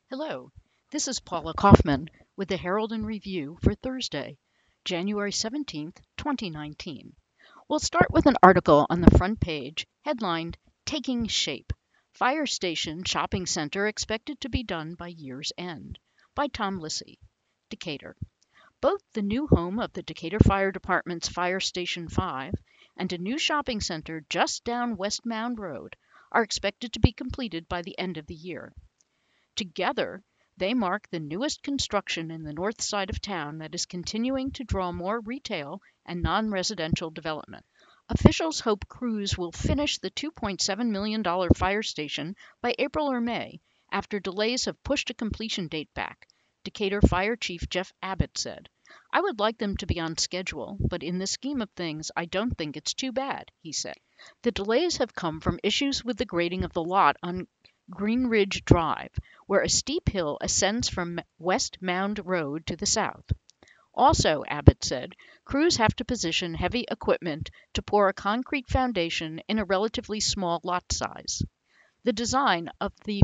Hello, this is Paula Kaufman with the Herald and Review for Thursday, January 17th, 2019. We'll start with an article on the front page headlined Taking Shape Fire Station Shopping Center Expected to be Done by Year's End by Tom Lissy, Decatur. Both the new home of the Decatur Fire Department's Fire Station 5 and a new shopping center just down West Mound Road are expected to be completed by the end of the year. Together, they mark the newest construction in the north side of town that is continuing to draw more retail and non-residential development. Officials hope crews will finish the $2.7 million fire station by April or May, after delays have pushed a completion date back, Decatur Fire Chief Jeff Abbott said. I would like them to be on schedule, but in the scheme of things, I don't think it's too bad, he said. The delays have come from issues with the grading of the lot on Green Ridge Drive, where a steep hill ascends from West Mound Road to the south. Also, Abbott said, crews have to position heavy equipment to pour a concrete foundation in a relatively small lot size. The design of the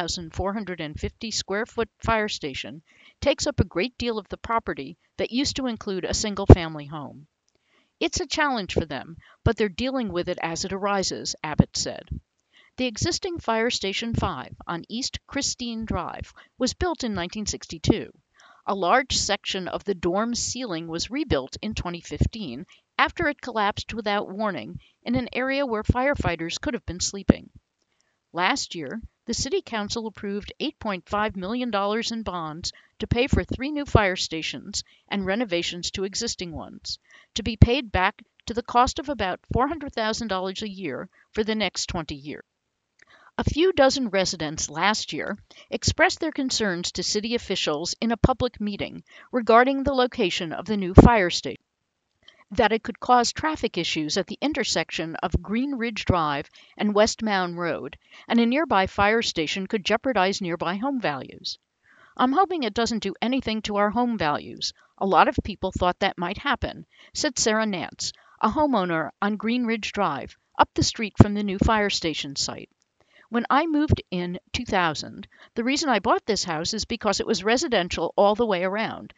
5,450 square foot fire station takes up a great deal of the property that used to include a single family home. It's a challenge for them, but they're dealing with it as it arises, Abbott said. The existing Fire Station 5 on East Christine Drive was built in 1962. A large section of the dorm ceiling was rebuilt in 2015 after it collapsed without warning in an area where firefighters could have been sleeping. Last year, the City Council approved $8.5 million in bonds to pay for 3 new fire stations and renovations to existing ones, to be paid back to the cost of about $400,000 a year for the next 20 years. A few dozen residents last year expressed their concerns to city officials in a public meeting regarding the location of the new fire station, that it could cause traffic issues at the intersection of Green Ridge Drive and West Mound Road, and a nearby fire station could jeopardize nearby home values. I'm hoping it doesn't do anything to our home values. A lot of people thought that might happen, said Sarah Nance, a homeowner on Green Ridge Drive, up the street from the new fire station site. When I moved in 2000, the reason I bought this house is because it was residential all the way around.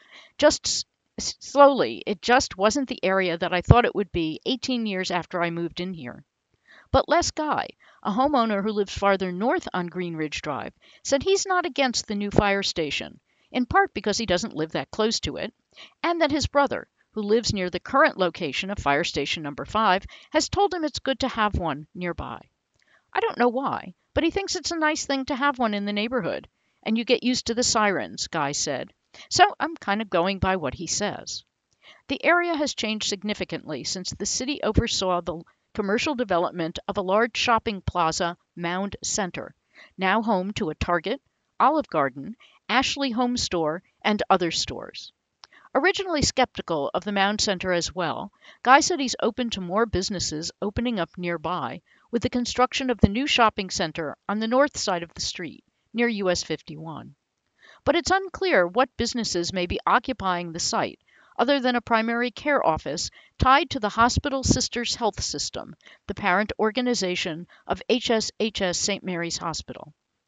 Slowly, it just wasn't the area that I thought it would be 18 years after I moved in here. But Les Guy, a homeowner who lives farther north on Green Ridge Drive, said he's not against the new fire station, in part because he doesn't live that close to it, and that his brother, who lives near the current location of Fire Station Number 5, has told him it's good to have one nearby. I don't know why, but he thinks it's a nice thing to have one in the neighborhood, and you get used to the sirens, Guy said. So I'm kind of going by what he says. The area has changed significantly since the city oversaw the commercial development of a large shopping plaza, Mound Center, now home to a Target, Olive Garden, Ashley Home Store, and other stores. Originally skeptical of the Mound Center as well, Guy said he's open to more businesses opening up nearby with the construction of the new shopping center on the north side of the street, near US 51. But it's unclear what businesses may be occupying the site, other than a primary care office tied to the Hospital Sisters Health System, the parent organization of HSHS St. Mary's Hospital.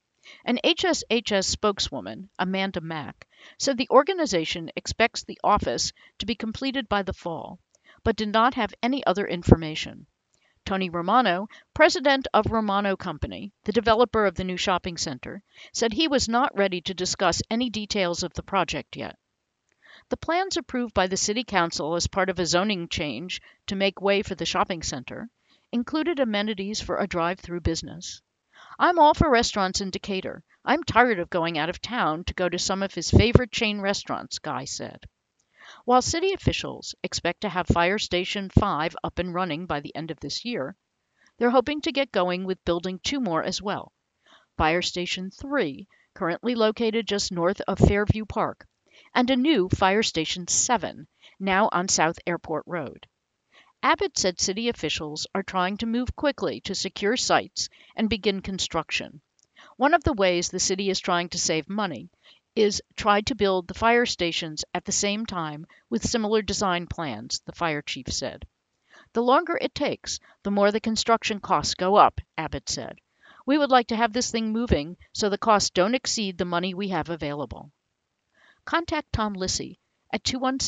An HSHS spokeswoman, Amanda Mack, said the organization expects the office to be completed by the fall, but did not have any other information. Tony Romano, president of Romano Company, the developer of the new shopping center, said he was not ready to discuss any details of the project yet. The plans approved by the City Council as part of a zoning change to make way for the shopping center included amenities for a drive-through business. I'm all for restaurants in Decatur. I'm tired of going out of town to go to some of his favorite chain restaurants, Guy said. While city officials expect to have Fire Station 5 up and running by the end of this year, they're hoping to get going with building 2 more as well. Fire Station 3, currently located just north of Fairview Park, and a new Fire Station 7, now on South Airport Road. Abbott said city officials are trying to move quickly to secure sites and begin construction. One of the ways the city is trying to save money is try to build the fire stations at the same time with similar design plans, the fire chief said. The longer it takes, the more the construction costs go up, Abbott said. We would like to have this thing moving so the costs don't exceed the money we have available. Contact Tom Lissy at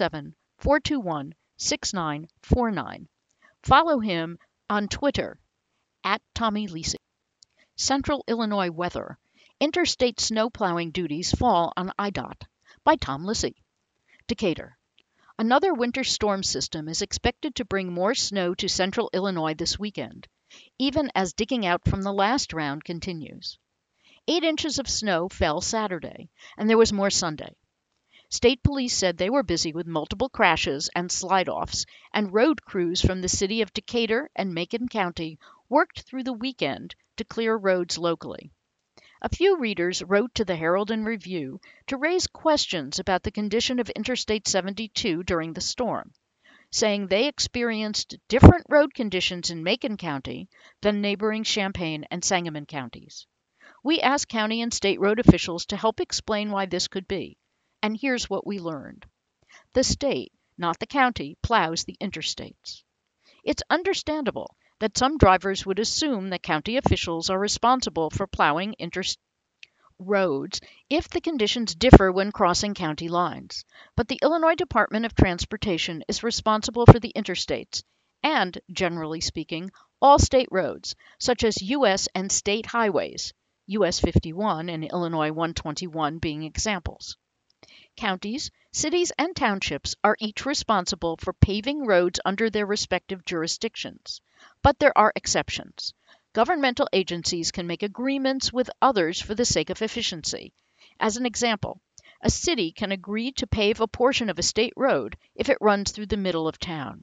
217-421-6949. Follow him on Twitter at Tommy Lissy. Central Illinois weather. Interstate snow plowing duties fall on IDOT by Tom Lissy. Decatur. Another winter storm system is expected to bring more snow to central Illinois this weekend, even as digging out from the last round continues. 8 inches of snow fell Saturday, and there was more Sunday. State police said they were busy with multiple crashes and slide-offs, and road crews from the city of Decatur and Macon County worked through the weekend to clear roads locally. A few readers wrote to the Herald and Review to raise questions about the condition of Interstate 72 during the storm, saying they experienced different road conditions in Macon County than neighboring Champaign and Sangamon counties. We asked county and state road officials to help explain why this could be, and here's what we learned. The state, not the county, plows the interstates. It's understandable that some drivers would assume that county officials are responsible for plowing interstate roads if the conditions differ when crossing county lines. But the Illinois Department of Transportation is responsible for the interstates and, generally speaking, all state roads, such as U.S. and state highways, U.S. 51 and Illinois 121 being examples. Counties, cities, and townships are each responsible for paving roads under their respective jurisdictions, but there are exceptions. Governmental agencies can make agreements with others for the sake of efficiency. As an example, a city can agree to pave a portion of a state road if it runs through the middle of town.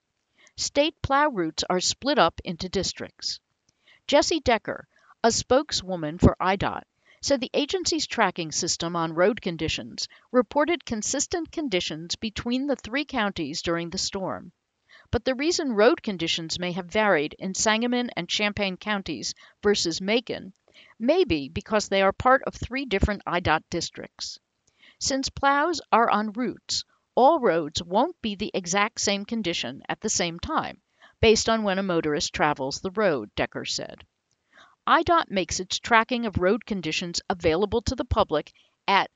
State plow routes are split up into districts. Jessie Decker, a spokeswoman for IDOT, said the agency's tracking system on road conditions reported consistent conditions between the 3 counties during the storm. But the reason road conditions may have varied in Sangamon and Champaign counties versus Macon may be because they are part of 3 different IDOT districts. Since plows are on routes, all roads won't be the exact same condition at the same time, based on when a motorist travels the road, Decker said. IDOT makes its tracking of road conditions available to the public at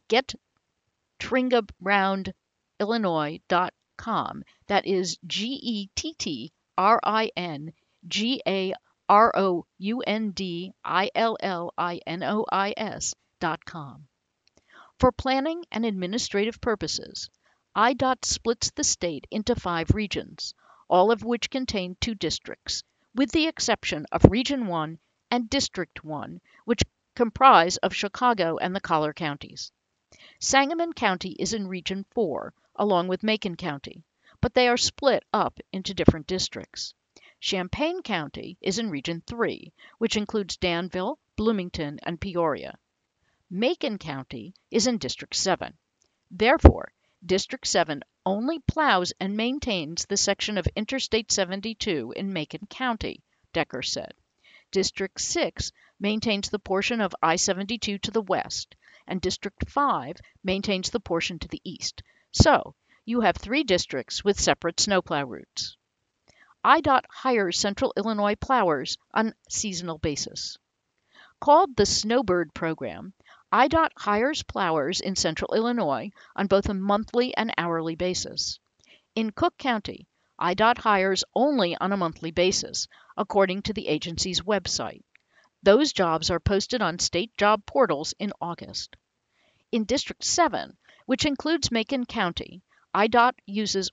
gettringaroundillinois.com. That is gettringaroundillinois.com. For planning and administrative purposes, IDOT splits the state into 5 regions, all of which contain 2 districts, with the exception of Region 1 and District 1, which comprise of Chicago and the collar counties. Sangamon County is in Region 4, along with Macon County, but they are split up into different districts. Champaign County is in Region 3, which includes Danville, Bloomington, and Peoria. Macon County is in District 7. Therefore, District 7 only plows and maintains the section of Interstate 72 in Macon County, Decker said. District 6 maintains the portion of I-72 to the west, and District 5 maintains the portion to the east. So, you have 3 districts with separate snowplow routes. IDOT hires Central Illinois plowers on seasonal basis. Called the Snowbird Program, IDOT hires plowers in Central Illinois on both a monthly and hourly basis. In Cook County, IDOT hires only on a monthly basis, according to the agency's website. Those jobs are posted on state job portals in August. In District 7, which includes Macon County, IDOT uses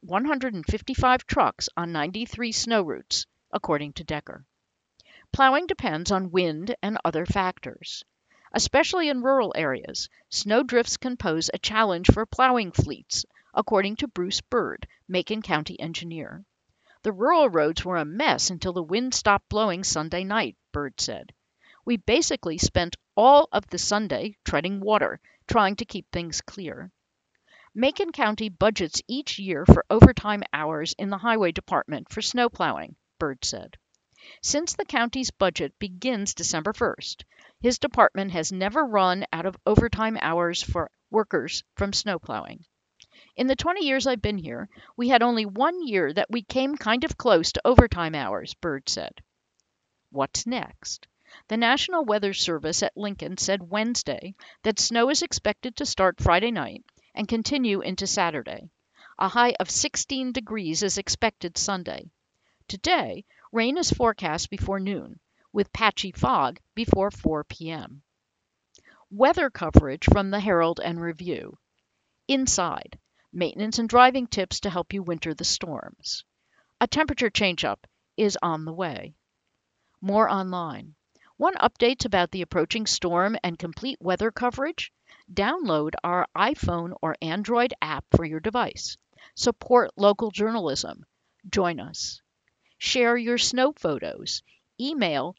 155 trucks on 93 snow routes, according to Decker. Plowing depends on wind and other factors. Especially in rural areas, snow drifts can pose a challenge for plowing fleets, according to Bruce Bird, Macon County engineer. The rural roads were a mess until the wind stopped blowing Sunday night, Bird said. We basically spent all of the Sunday treading water, trying to keep things clear. Macon County budgets each year for overtime hours in the highway department for snow plowing, Bird said. Since the county's budget begins December 1st, his department has never run out of overtime hours for workers from snow plowing. In the 20 years I've been here, we had only 1 year that we came kind of close to overtime hours, Bird said. What's next? The National Weather Service at Lincoln said Wednesday that snow is expected to start Friday night and continue into Saturday. A high of 16 degrees is expected Sunday. Today, rain is forecast before noon, with patchy fog before 4 p.m. Weather coverage from the Herald and Review. Inside, maintenance and driving tips to help you winter the storms. A temperature change-up is on the way. More online. Want updates about the approaching storm and complete weather coverage? Download our iPhone or Android app for your device. Support local journalism. Join us. Share your snow photos. Email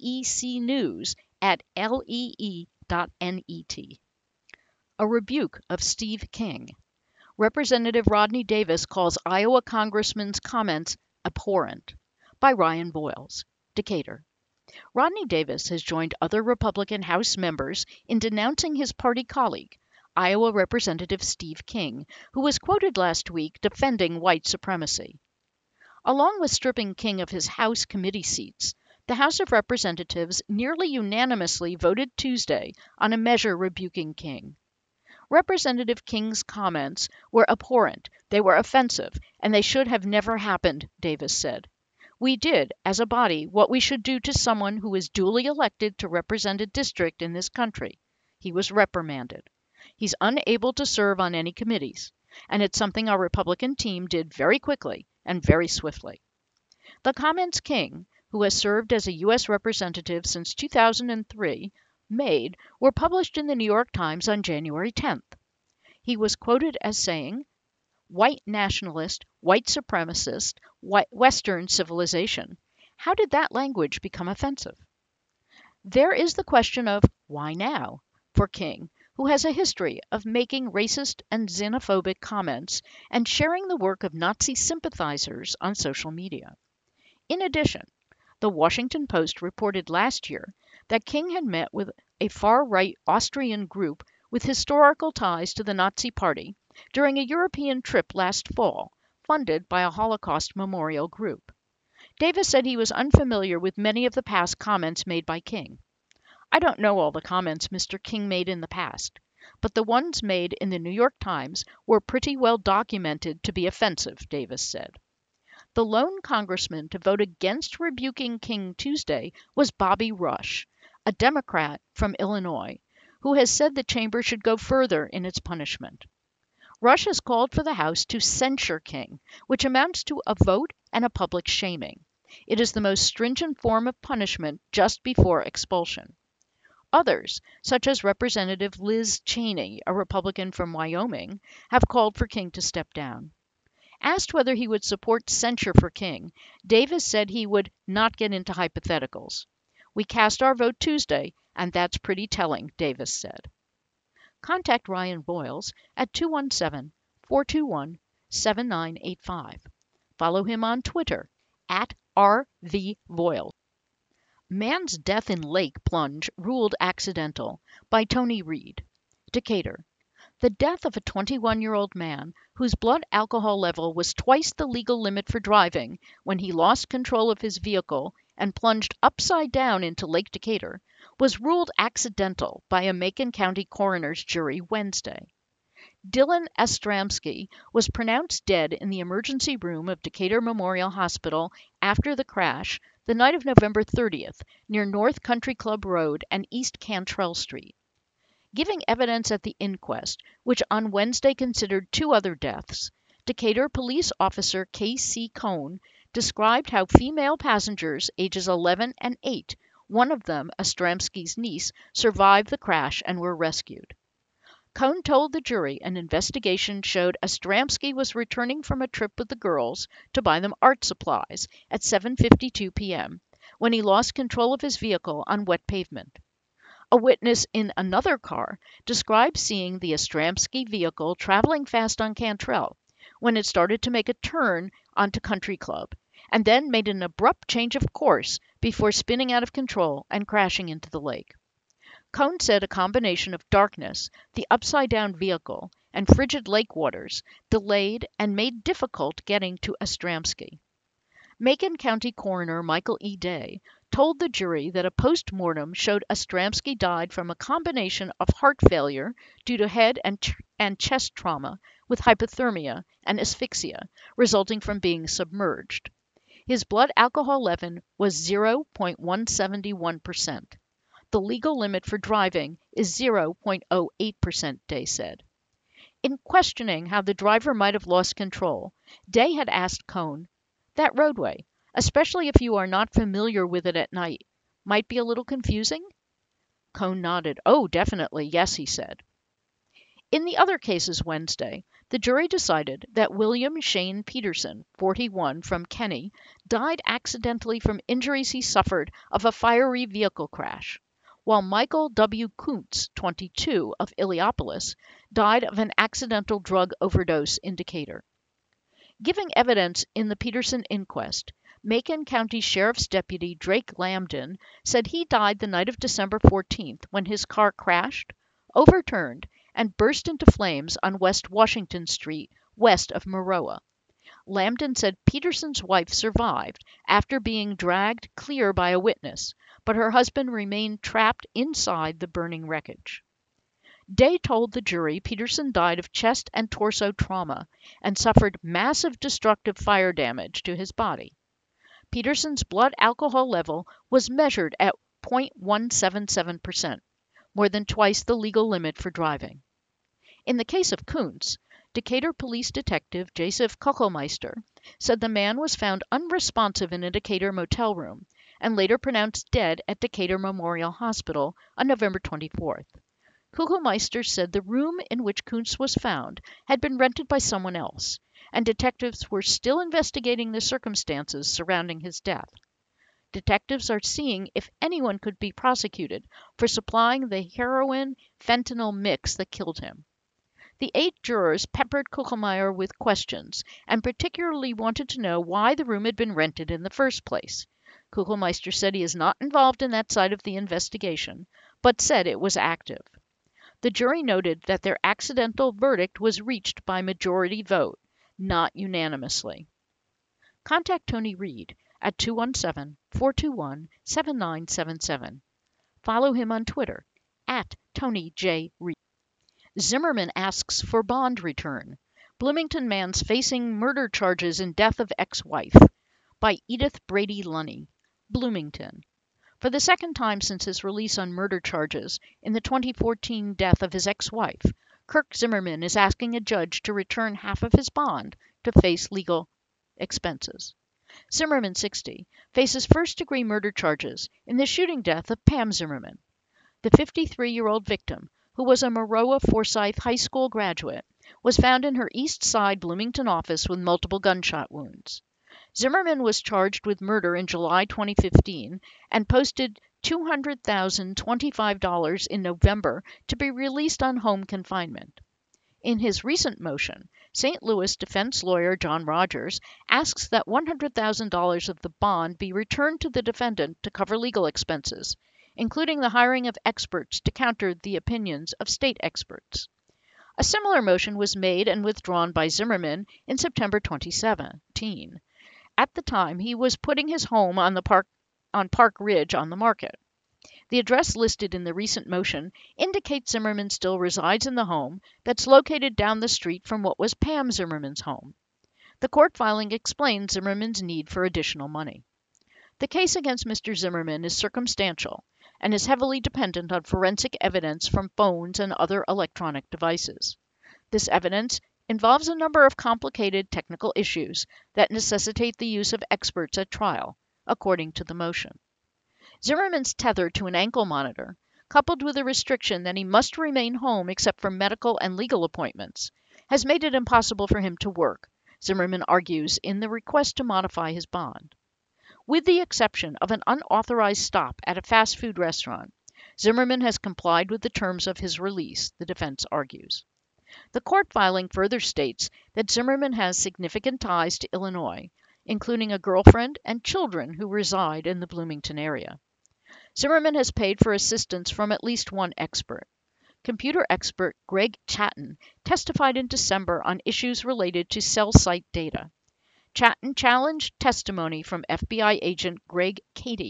decnews@lee.net. A rebuke of Steve King. Representative Rodney Davis calls Iowa Congressman's comments abhorrent. By Ryan Boyles, Decatur. Rodney Davis has joined other Republican House members in denouncing his party colleague, Iowa Representative Steve King, who was quoted last week defending white supremacy. Along with stripping King of his House committee seats, the House of Representatives nearly unanimously voted Tuesday on a measure rebuking King. Representative King's comments were abhorrent, they were offensive, and they should have never happened, Davis said. We did, as a body, what we should do to someone who is duly elected to represent a district in this country. He was reprimanded. He's unable to serve on any committees, and it's something our Republican team did very quickly and very swiftly. The comments King, who has served as a U.S. representative since 2003, made were published in the New York Times on January 10th. He was quoted as saying, "White nationalist, white supremacist, Western civilization. How did that language become offensive?" There is the question of why now for King, who has a history of making racist and xenophobic comments and sharing the work of Nazi sympathizers on social media. In addition, the Washington Post reported last year that King had met with a far-right Austrian group with historical ties to the Nazi Party during a European trip last fall, funded by a Holocaust memorial group. Davis said he was unfamiliar with many of the past comments made by King. I don't know all the comments Mr. King made in the past, but the ones made in the New York Times were pretty well documented to be offensive, Davis said. The lone congressman to vote against rebuking King Tuesday was Bobby Rush, a Democrat from Illinois, who has said the chamber should go further in its punishment. Rush has called for the House to censure King, which amounts to a vote and a public shaming. It is the most stringent form of punishment just before expulsion. Others, such as Representative Liz Cheney, a Republican from Wyoming, have called for King to step down. Asked whether he would support censure for King, Davis said he would not get into hypotheticals. We cast our vote Tuesday, and that's pretty telling, Davis said. Contact Ryan Boyles at 217-421-7985. Follow him on Twitter at @RVBoyles. Man's death in lake plunge ruled accidental by Tony Reed, Decatur. The death of a 21-year-old man whose blood alcohol level was twice the legal limit for driving when he lost control of his vehicle and plunged upside down into Lake Decatur was ruled accidental by a Macon County coroner's jury Wednesday. Dylan Ostramski was pronounced dead in the emergency room of Decatur Memorial Hospital after the crash the night of November 30th near North Country Club Road and East Cantrell Street. Giving evidence at the inquest, which on Wednesday considered two other deaths, Decatur police officer K.C. Cohn described how female passengers ages 11 and 8, one of them, Ostramski's niece, survived the crash and were rescued. Cohn told the jury an investigation showed Ostramski was returning from a trip with the girls to buy them art supplies at 7:52 p.m. when he lost control of his vehicle on wet pavement. A witness in another car described seeing the Ostramski vehicle traveling fast on Cantrell when it started to make a turn onto Country Club, and then made an abrupt change of course before spinning out of control and crashing into the lake. Cohn said a combination of darkness, the upside-down vehicle, and frigid lake waters delayed and made difficult getting to Ostramski. Macon County Coroner Michael E. Day told the jury that a post-mortem showed Ostramski died from a combination of heart failure due to head and chest trauma with hypothermia and asphyxia resulting from being submerged. His blood alcohol level was 0.171%. The legal limit for driving is 0.08%, Day said. In questioning how the driver might have lost control, Day had asked Cohn, "That roadway, especially if you are not familiar with it at night, might be a little confusing?" Cohn nodded. "Oh, definitely, yes," he said. In the other cases Wednesday, the jury decided that William Shane Peterson, 41, from Kenny, died accidentally from injuries he suffered of a fiery vehicle crash, while Michael W. Kuntz, 22, of Illiopolis, died of an accidental drug overdose in Decatur. Giving evidence in the Peterson inquest, Macon County Sheriff's Deputy Drake Lambden said he died the night of December 14th when his car crashed, overturned, and burst into flames on West Washington Street, west of Maroa. Lambden said Peterson's wife survived after being dragged clear by a witness, but her husband remained trapped inside the burning wreckage. Day told the jury Peterson died of chest and torso trauma and suffered massive destructive fire damage to his body. Peterson's blood alcohol level was measured at 0.177%, more than twice the legal limit for driving. In the case of Kuntz, Decatur Police Detective Joseph Kuchelmeister said the man was found unresponsive in a Decatur motel room and later pronounced dead at Decatur Memorial Hospital on November 24th. Kuchelmeister said the room in which Kuntz was found had been rented by someone else, and detectives were still investigating the circumstances surrounding his death. Detectives are seeing if anyone could be prosecuted for supplying the heroin-fentanyl mix that killed him. The 8 jurors peppered Kuchelmeister with questions and particularly wanted to know why the room had been rented in the first place. Kuchelmeister said he is not involved in that side of the investigation, but said it was active. The jury noted that their accidental verdict was reached by majority vote, not unanimously. Contact Tony Reed at 217-421-7977. Follow him on Twitter at Tony J. Reed. Zimmerman asks for bond return. Bloomington man's facing murder charges in death of ex-wife. By Edith Brady Lunny. Bloomington. For the second time since his release on murder charges in the 2014 death of his ex-wife, Kirk Zimmerman is asking a judge to return half of his bond to face legal expenses. Zimmerman, 60, faces first-degree murder charges in the shooting death of Pam Zimmerman. The 53-year-old victim, who was a Maroa Forsyth High School graduate, was found in her East Side Bloomington office with multiple gunshot wounds. Zimmerman was charged with murder in July 2015 and posted $200,025 in November to be released on home confinement. In his recent motion, St. Louis defense lawyer John Rogers asks that $100,000 of the bond be returned to the defendant to cover legal expenses, including the hiring of experts to counter the opinions of state experts. A similar motion was made and withdrawn by Zimmerman in September 2017. At the time, he was putting his home on Park Ridge on the market. The address listed in the recent motion indicates Zimmerman still resides in the home that's located down the street from what was Pam Zimmerman's home. The court filing explains Zimmerman's need for additional money. The case against Mr. Zimmerman is circumstantial and is heavily dependent on forensic evidence from phones and other electronic devices. This evidence involves a number of complicated technical issues that necessitate the use of experts at trial, according to the motion. Zimmerman's tether to an ankle monitor, coupled with a restriction that he must remain home except for medical and legal appointments, has made it impossible for him to work, Zimmerman argues in the request to modify his bond. With the exception of an unauthorized stop at a fast food restaurant, Zimmerman has complied with the terms of his release, the defense argues. The court filing further states that Zimmerman has significant ties to Illinois, including a girlfriend and children who reside in the Bloomington area. Zimmerman has paid for assistance from at least one expert. Computer expert Greg Chatton testified in December on issues related to cell site data. Chatton challenged testimony from FBI agent Greg Cady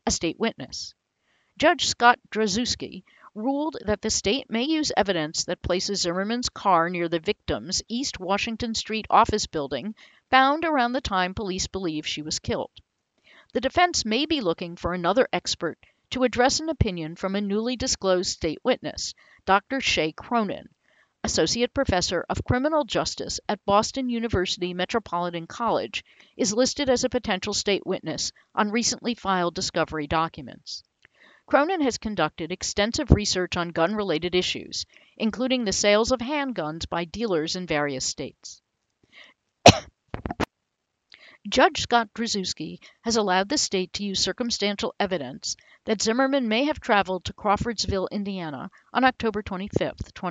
a state witness. Judge Scott Drzezuski ruled that the state may use evidence that places Zimmerman's car near the victim's East Washington Street office building found around the time police believe she was killed. The defense may be looking for another expert to address an opinion from a newly disclosed state witness, Dr. Shay Cronin, Associate Professor of Criminal Justice at Boston University Metropolitan College, is listed as a potential state witness on recently filed discovery documents. Cronin has conducted extensive research on gun-related issues, including the sales of handguns by dealers in various states. Judge Scott Drzezuski has allowed the state to use circumstantial evidence that Zimmerman may have traveled to Crawfordsville, Indiana, on October 25,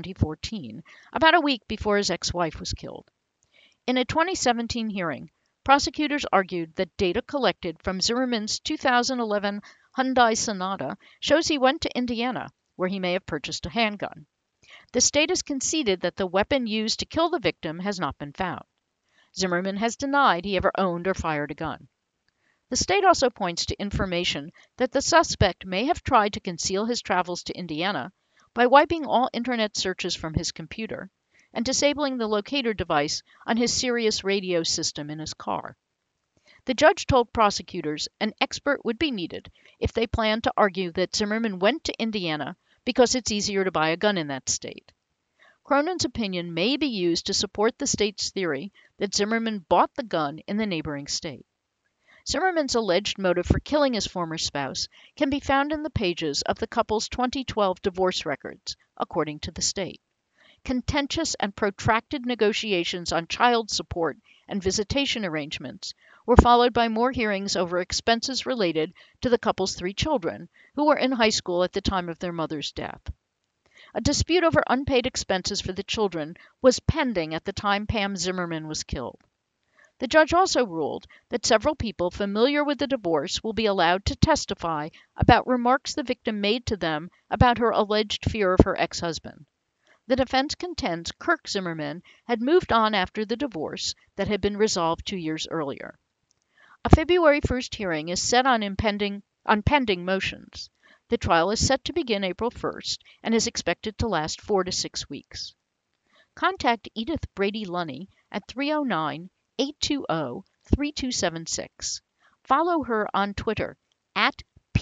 2014, about a week before his ex-wife was killed. In a 2017 hearing, prosecutors argued that data collected from Zimmerman's 2011 Hyundai Sonata shows he went to Indiana, where he may have purchased a handgun. The state has conceded that the weapon used to kill the victim has not been found. Zimmerman has denied he ever owned or fired a gun. The state also points to information that the suspect may have tried to conceal his travels to Indiana by wiping all internet searches from his computer and disabling the locator device on his Sirius radio system in his car. The judge told prosecutors an expert would be needed if they planned to argue that Zimmerman went to Indiana because it's easier to buy a gun in that state. Cronin's opinion may be used to support the state's theory that Zimmerman bought the gun in the neighboring state. Zimmerman's alleged motive for killing his former spouse can be found in the pages of the couple's 2012 divorce records, according to the state. Contentious and protracted negotiations on child support and visitation arrangements were followed by more hearings over expenses related to the couple's 3 children, who were in high school at the time of their mother's death. A dispute over unpaid expenses for the children was pending at the time Pam Zimmerman was killed. The judge also ruled that several people familiar with the divorce will be allowed to testify about remarks the victim made to them about her alleged fear of her ex-husband. The defense contends Kirk Zimmerman had moved on after the divorce that had been resolved 2 years earlier. A February 1st hearing is set on pending motions. The trial is set to begin April 1st and is expected to last 4 to 6 weeks. Contact Edith Brady Lunny at 309-820-3276. Follow her on Twitter at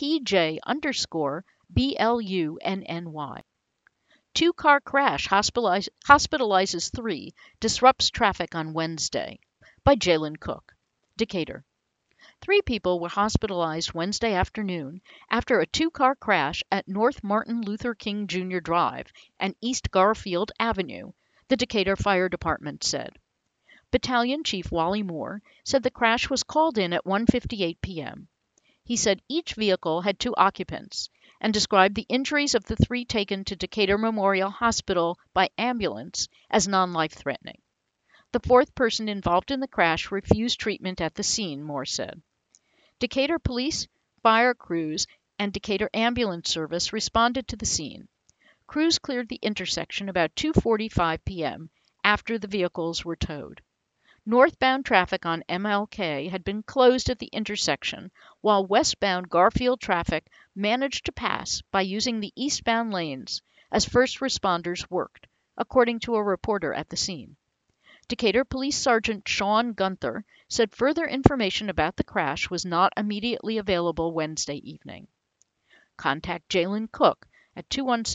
PJ_BLUNNY. 2-car crash hospitalizes 3, disrupts traffic on Wednesday. By Jalen Cook, Decatur. 3 people were hospitalized Wednesday afternoon after a 2-car crash at North Martin Luther King Jr. Drive and East Garfield Avenue, the Decatur Fire Department said. Battalion Chief Wally Moore said the crash was called in at 1:58 p.m. He said each vehicle had 2 occupants and described the injuries of the 3 taken to Decatur Memorial Hospital by ambulance as non-life-threatening. The 4th person involved in the crash refused treatment at the scene, Moore said. Decatur Police, Fire Crews, and Decatur Ambulance Service responded to the scene. Crews cleared the intersection about 2:45 p.m. after the vehicles were towed. Northbound traffic on MLK had been closed at the intersection, while westbound Garfield traffic managed to pass by using the eastbound lanes as first responders worked, according to a reporter at the scene. Decatur Police Sergeant Sean Gunther said further information about the crash was not immediately available Wednesday evening. Contact Jalen Cook at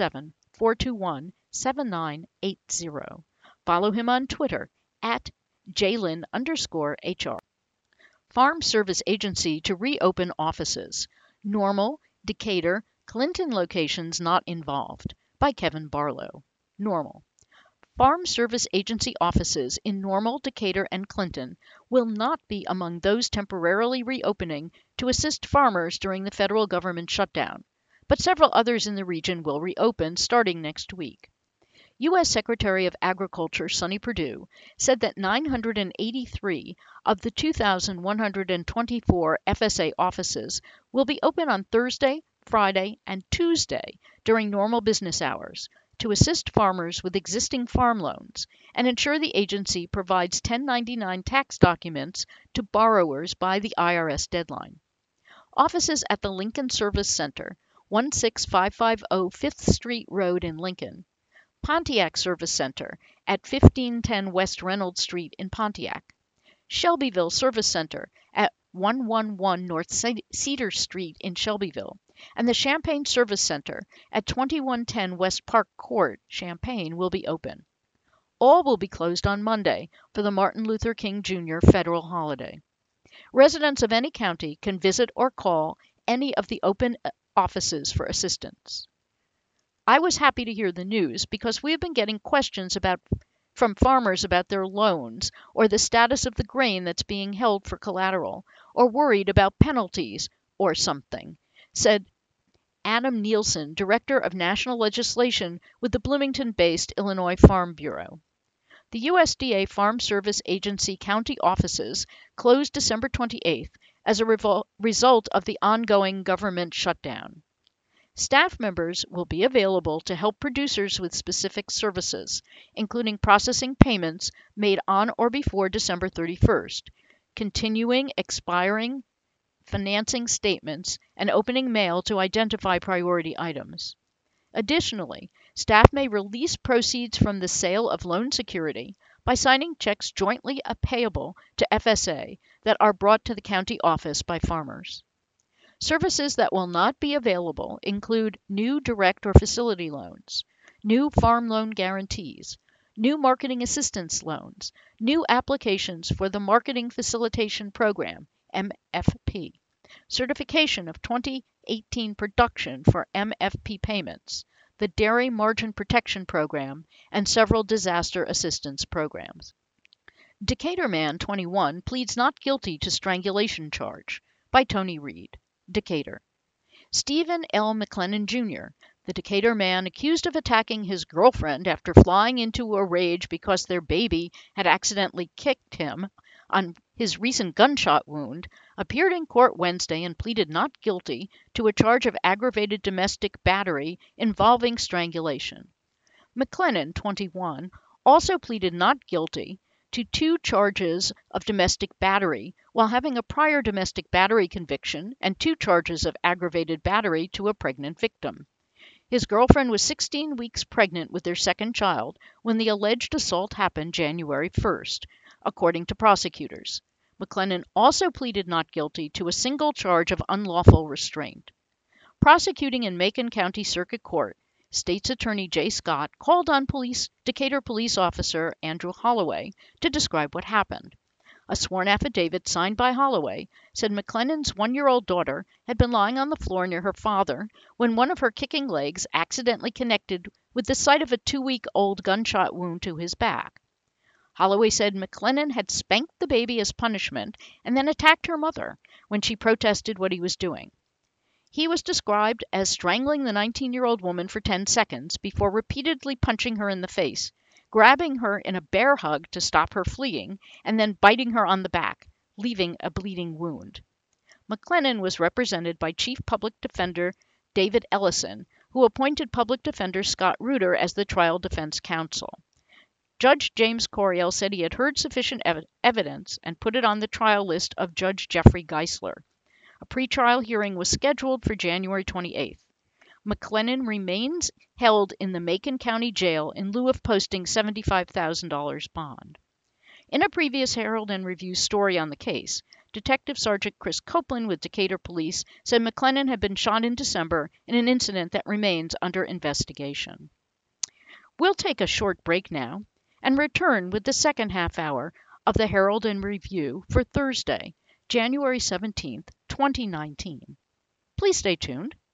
217-421-7980. Follow him on Twitter at Jalen_HR. Farm Service Agency to reopen offices. Normal, Decatur, Clinton locations not involved. By Kevin Barlow. Normal. Farm Service Agency offices in Normal, Decatur, and Clinton will not be among those temporarily reopening to assist farmers during the federal government shutdown, but several others in the region will reopen starting next week. U.S. Secretary of Agriculture Sonny Perdue said that 983 of the 2,124 FSA offices will be open on Thursday, Friday, and Tuesday during normal business hours to assist farmers with existing farm loans and ensure the agency provides 1099 tax documents to borrowers by the IRS deadline. Offices at the Lincoln Service Center, 16550 Fifth Street Road in Lincoln. Pontiac Service Center at 1510 West Reynolds Street in Pontiac. Shelbyville Service Center at 111 North Cedar Street in Shelbyville, and the Champaign Service Center at 2110 West Park Court, Champaign, will be open. All will be closed on Monday for the Martin Luther King Jr. federal holiday. Residents of any county can visit or call any of the open offices for assistance. I was happy to hear the news because we have been getting questions from farmers about their loans or the status of the grain that's being held for collateral, or worried about penalties or something, said Adam Nielsen, Director of National Legislation with the Bloomington-based Illinois Farm Bureau. The USDA Farm Service Agency county offices closed December 28th as a result of the ongoing government shutdown. Staff members will be available to help producers with specific services, including processing payments made on or before December 31st, continuing expiring financing statements, and opening mail to identify priority items. Additionally, staff may release proceeds from the sale of loan security by signing checks jointly payable to FSA that are brought to the county office by farmers. Services that will not be available include new direct or facility loans, new farm loan guarantees, new marketing assistance loans, new applications for the Marketing Facilitation Program, MFP, certification of 2018 production for MFP payments, the Dairy Margin Protection Program, and several disaster assistance programs. Decatur Man 21 pleads not guilty to strangulation charge by Tony Reed. Decatur. Stephen L. McLennan, Jr., the Decatur man accused of attacking his girlfriend after flying into a rage because their baby had accidentally kicked him on his recent gunshot wound, appeared in court Wednesday and pleaded not guilty to a charge of aggravated domestic battery involving strangulation. McLennan, 21, also pleaded not guilty to 2 charges of domestic battery while having a prior domestic battery conviction and 2 charges of aggravated battery to a pregnant victim. His girlfriend was 16 weeks pregnant with their second child when the alleged assault happened January 1st, according to prosecutors. McLennan also pleaded not guilty to a single charge of unlawful restraint. Prosecuting in Macon County Circuit Court, State's Attorney Jay Scott called on Decatur police officer Andrew Holloway to describe what happened. A sworn affidavit signed by Holloway said McLennan's 1-year-old daughter had been lying on the floor near her father when one of her kicking legs accidentally connected with the site of a 2-week-old gunshot wound to his back. Holloway said McLennan had spanked the baby as punishment and then attacked her mother when she protested what he was doing. He was described as strangling the 19-year-old woman for 10 seconds before repeatedly punching her in the face, grabbing her in a bear hug to stop her fleeing, and then biting her on the back, leaving a bleeding wound. McLennan was represented by Chief Public Defender David Ellison, who appointed Public Defender Scott Reuter as the trial defense counsel. Judge James Coriel said he had heard sufficient evidence and put it on the trial list of Judge Jeffrey Geisler. A pretrial hearing was scheduled for January 28th. McLennan remains held in the Macon County Jail in lieu of posting $75,000 bond. In a previous Herald and Review story on the case, Detective Sergeant Chris Copeland with Decatur Police said McLennan had been shot in December in an incident that remains under investigation. We'll take a short break now and return with the second half hour of the Herald and Review for Thursday, January 17th, 2019. Please stay tuned.